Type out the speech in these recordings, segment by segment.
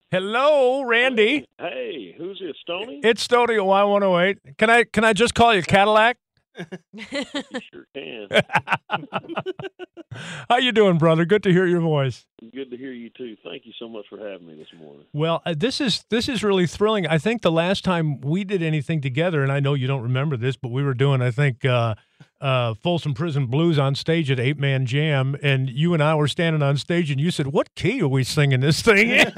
Hello, Randy. Hey, who's this, Stoney? It's Stody at Y108. Can I just call you Cadillac? You sure can. How you doing, brother? Good to hear your voice. Good to hear you too. Thank you so much for having me this morning. Well, this is really thrilling. I think the last time we did anything together, and I know you don't remember this, but we were doing, I think, Folsom Prison Blues on stage at 8-Man Jam, and you and I were standing on stage, and you said, "What key are we singing this thing in?"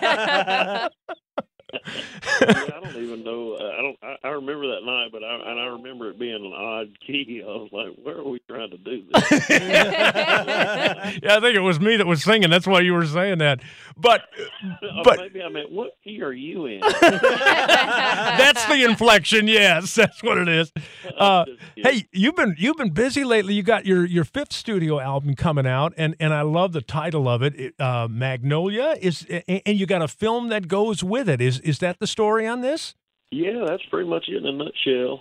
Yeah, I don't even know. I remember that night, but I remember it being an odd key. I was like, "Where are we trying to do this?" Yeah, I think it was me that was singing. That's why you were saying that. But Maybe I meant, what key are you in? that's the inflection. Yes, that's what it is. Hey, you've been busy lately. You got your fifth studio album coming out, and I love the title of it. Magnolia and you got a film that goes with it. Is that the story on this? Yeah, that's pretty much it in a nutshell.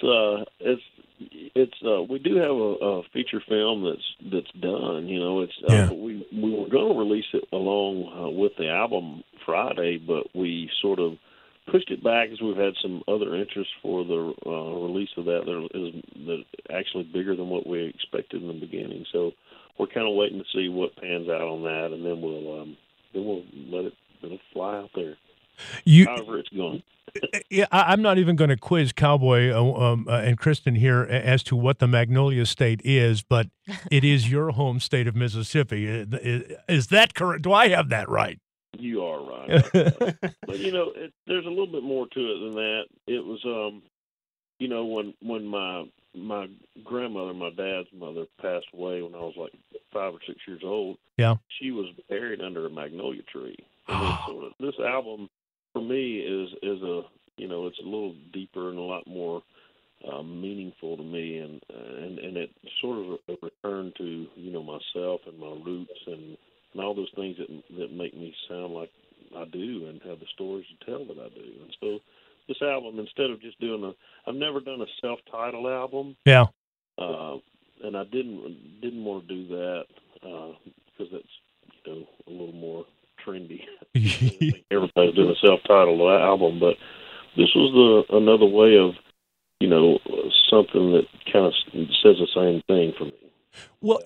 It's we do have a feature film that's done. You know, we were going to release it along with the album Friday, but we sort of pushed it back as we've had some other interest for the release of that. That actually bigger than what we expected in the beginning. So we're kind of waiting to see what pans out on that, and then we'll let it'll fly out there. However it's going. Yeah, I'm not even going to quiz Cowboy and Kristen here as to what the Magnolia State is, but it is your home state of Mississippi. Is that correct? Do I have that right? You are right. But, you know, there's a little bit more to it than that. It was, you know, when my grandmother, my dad's mother, passed away when I was like 5 or 6 years old. Yeah. She was buried under a magnolia tree. And then sort of, this album, for me, is a, you know, it's a little deeper and a lot more meaningful to me, and it sort of a return to, you know, myself and my roots and all those things that make me sound like I do and have the stories to tell that I do. And so this album, instead of just I've never done a self-titled album. Yeah. And I didn't want to do that because that's, you know, a little more trendy. I think everybody's doing a self-titled album, but this was another way of, you know, something that kind of says the same thing for me. Well,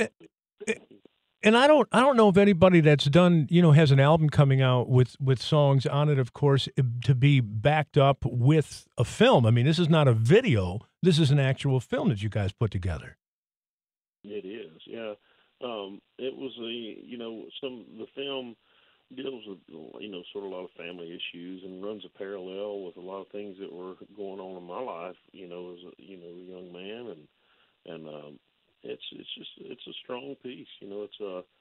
and I don't know if anybody that's done, you know, has an album coming out with songs on it, of course, to be backed up with a film. I mean, this is not a video. This is an actual film that you guys put together. It is, yeah. It was the film deals with, you know, sort of a lot of family issues and runs a parallel with a lot of things that were going on in my life, you know, as a young man, and it's a strong piece, you know.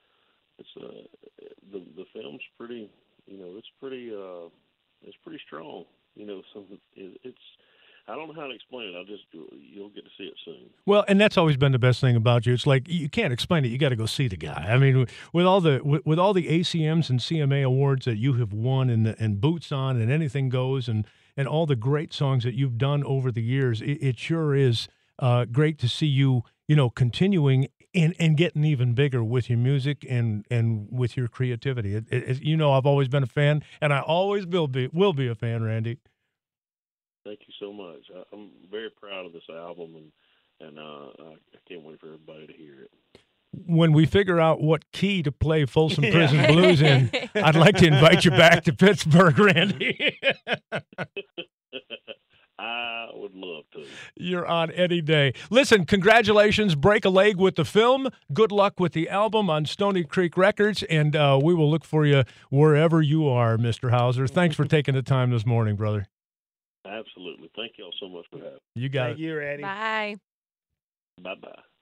The film's pretty, you know, it's pretty strong, you know. I don't know how to explain it. You'll get to see it soon. Well, and that's always been the best thing about you. It's like you can't explain it. You got to go see the guy. I mean, with all the ACMs and CMA awards that you have won, and Boots On, and Anything Goes, and all the great songs that you've done over the years, it sure is great to see you, you know, continuing and getting even bigger with your music and with your creativity. You know, I've always been a fan, and I always will be a fan, Randy. Thank you so much. I'm very proud of this album, and I can't wait for everybody to hear it. When we figure out what key to play Folsom Prison Blues in, I'd like to invite you back to Pittsburgh, Randy. I would love to. You're on any day. Listen, congratulations. Break a leg with the film. Good luck with the album on Stony Creek Records, and we will look for you wherever you are, Mr. Hauser. Thanks for taking the time this morning, brother. Absolutely. Thank you all so much for having me. You got it. Thank you, Randy. Bye. Bye-bye.